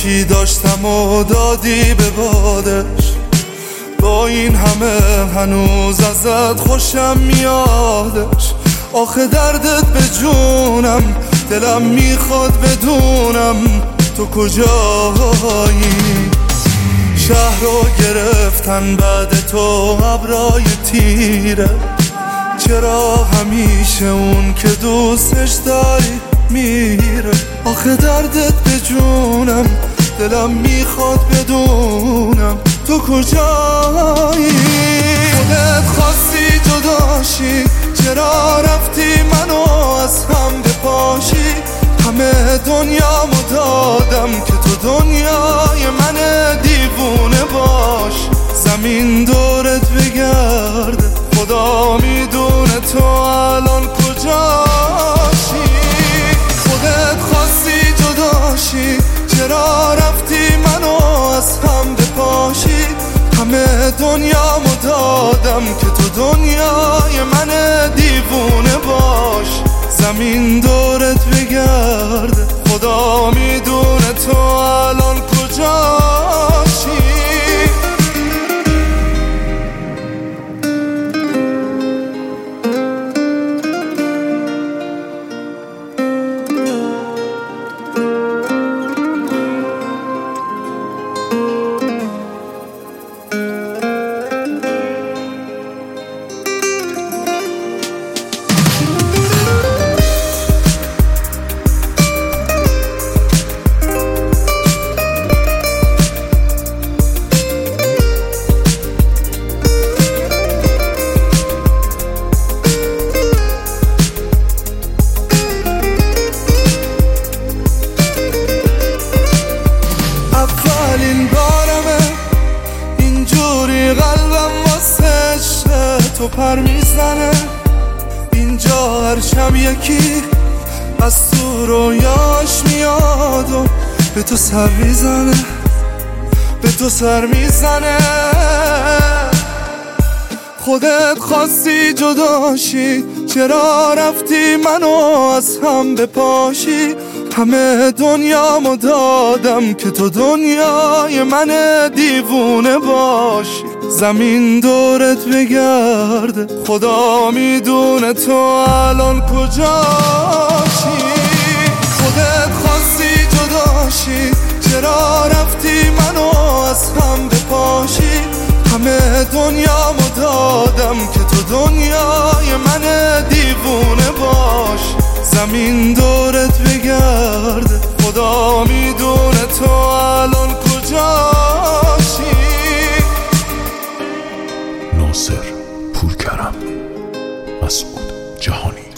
چی داشتم و دادی به بادش. با این همه هنوز ازت خوشم میادش. آخه دردت به جونم، دلم میخواد بدونم تو کجایی. شهر رو گرفتن بعد تو ابرای تیره. چرا همیشه اون که دوستش داری میره؟ آخه دردت به جونم، دلم میخواد بدونم تو کجایی. خودت خواستی جداشی، چرا رفتی منو از هم بپاشی؟ همه دنیامو دادم که تو دنیای من دیوونه باش. زمین دورت بگرده، خدا میدونه تو الان کجاشی. خودت خواستی جداشی، چرا رفتی منو از هم بپاشی؟ همه دنیامو دادم که تو دنیای من دیوونه باش. زمین دورت بگرده، خدا میدونه تو الان کجاشی. اولین بارمه اینجوری قلبم واسه عشق تو پر میزنه. اینجا هر شب یکی از تو رویاش میاد و به تو سر میزنه، به تو سر میزنه. خودت خواستی جداشی، چرا رفتی منو از هم بپاشی؟ همه دنیامو دادم که تو دنیای من دیوونه باشی. زمین دورت بگرده، خدا میدونه تو الان کجاشی. خودت خواستی جداشی، چرا رفتی منو از هم بپاشی؟ همه دنیامو دادم که تو دنیای من دیوونه باش. زمین دورت بگرده، خدا میدونه تو الان کجاشی. ناصر پورکرم، مسعود جهانی.